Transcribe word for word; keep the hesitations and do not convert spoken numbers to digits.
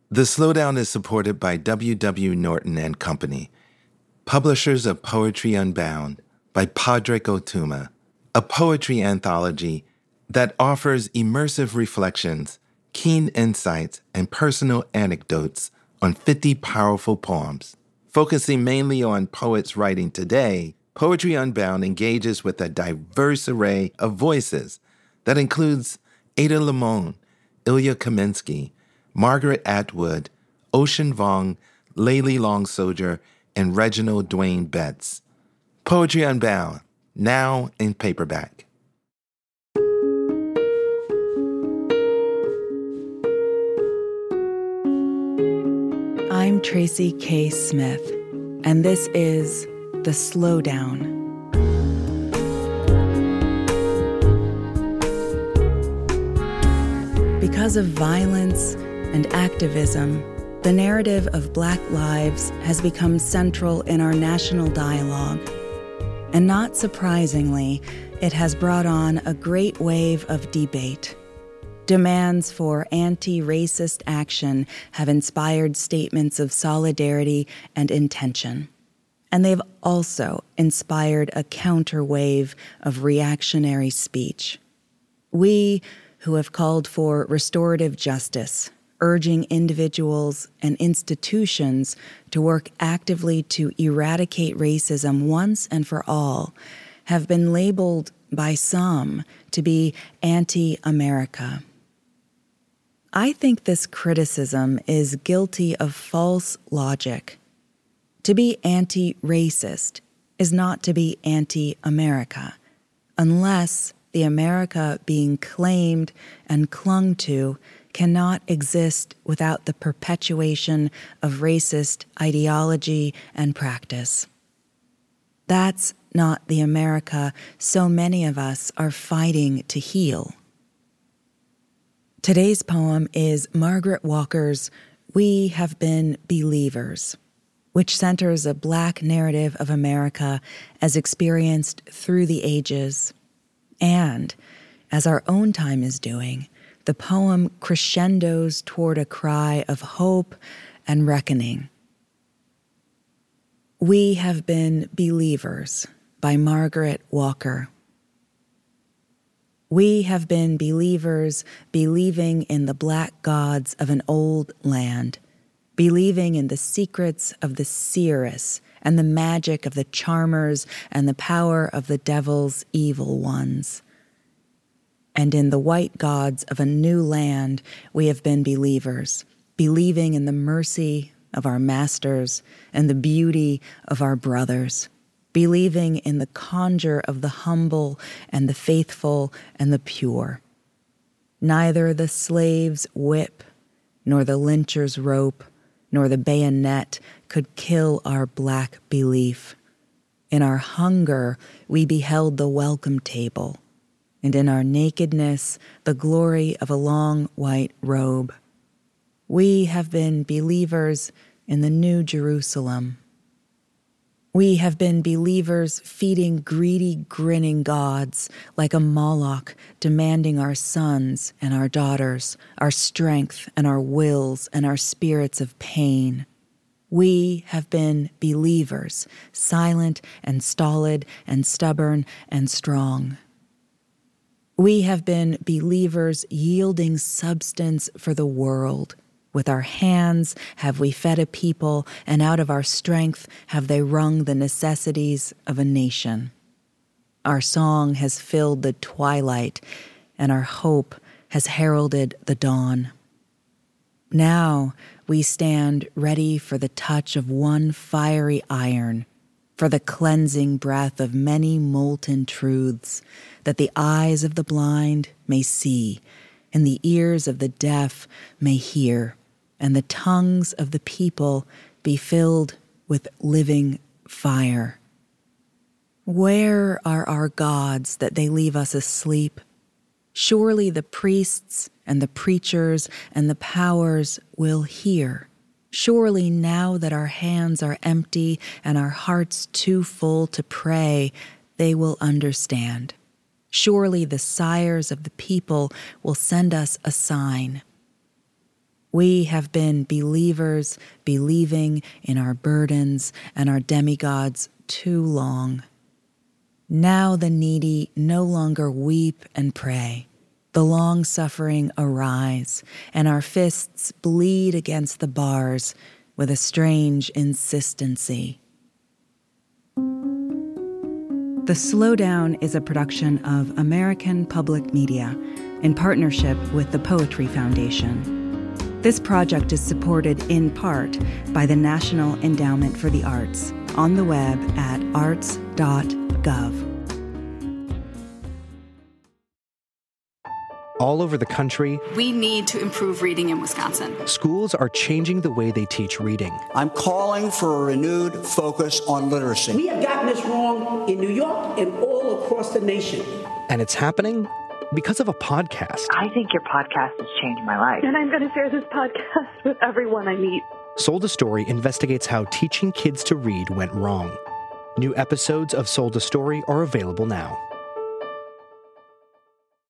The Slowdown is supported by W W. Norton and Company, publishers of Poetry Unbound by Padraig Ó Tuama, a poetry anthology that offers immersive reflections, keen insights, and personal anecdotes on fifty powerful poems. Focusing mainly on poets writing today, Poetry Unbound engages with a diverse array of voices that includes Ada Limon, Ilya Kaminsky, Margaret Atwood, Ocean Vuong, Layli Long Soldier, and Reginald Dwayne Betts. Poetry Unbound, now in paperback. I'm Tracy K. Smith, and this is The Slowdown. Because of violence and activism, the narrative of Black lives has become central in our national dialogue. And not surprisingly, it has brought on a great wave of debate. Demands for anti-racist action have inspired statements of solidarity and intention. And they've also inspired a counterwave of reactionary speech. We, who have called for restorative justice, urging individuals and institutions to work actively to eradicate racism once and for all, have been labeled by some to be anti-America. I think this criticism is guilty of false logic. To be anti-racist is not to be anti-America, unless the America being claimed and clung to cannot exist without the perpetuation of racist ideology and practice. That's not the America so many of us are fighting to heal. Today's poem is Margaret Walker's We Have Been Believers, which centers a Black narrative of America as experienced through the ages. And, as our own time is doing, the poem crescendos toward a cry of hope and reckoning. We Have Been Believers by Margaret Walker. We have been believers, believing in the Black gods of an old land, believing in the secrets of the seeress and the magic of the charmers and the power of the devil's evil ones. And in the white gods of a new land, we have been believers, believing in the mercy of our masters and the beauty of our brothers, believing in the conjure of the humble and the faithful and the pure. Neither the slave's whip, nor the lyncher's rope, nor the bayonet could kill our Black belief. In our hunger, we beheld the welcome table, and in our nakedness, the glory of a long white robe. We have been believers in the New Jerusalem. We have been believers feeding greedy, grinning gods like a Moloch, demanding our sons and our daughters, our strength and our wills and our spirits of pain. We have been believers, silent and stolid and stubborn and strong. We have been believers yielding substance for the world. With our hands have we fed a people, and out of our strength have they wrung the necessities of a nation. Our song has filled the twilight, and our hope has heralded the dawn. Now we stand ready for the touch of one fiery iron, for the cleansing breath of many molten truths, that the eyes of the blind may see, and the ears of the deaf may hear, and the tongues of the people be filled with living fire. Where are our gods that they leave us asleep? Surely the priests and the preachers and the powers will hear. Surely now that our hands are empty and our hearts too full to pray, they will understand. Surely the sires of the people will send us a sign. We have been believers believing in our burdens and our demigods too long. Now the needy no longer weep and pray. The long-suffering arise, and our fists bleed against the bars with a strange insistency. The Slowdown is a production of American Public Media in partnership with the Poetry Foundation. This project is supported in part by the National Endowment for the Arts on the web at arts dot gov. All over the country, we need to improve reading in Wisconsin. Schools are changing the way they teach reading. I'm calling for a renewed focus on literacy. We have gotten this wrong in New York and all across the nation. And it's happening because of a podcast. I think your podcast has changed my life. And I'm going to share this podcast with everyone I meet. Sold a Story investigates how teaching kids to read went wrong. New episodes of Sold a Story are available now.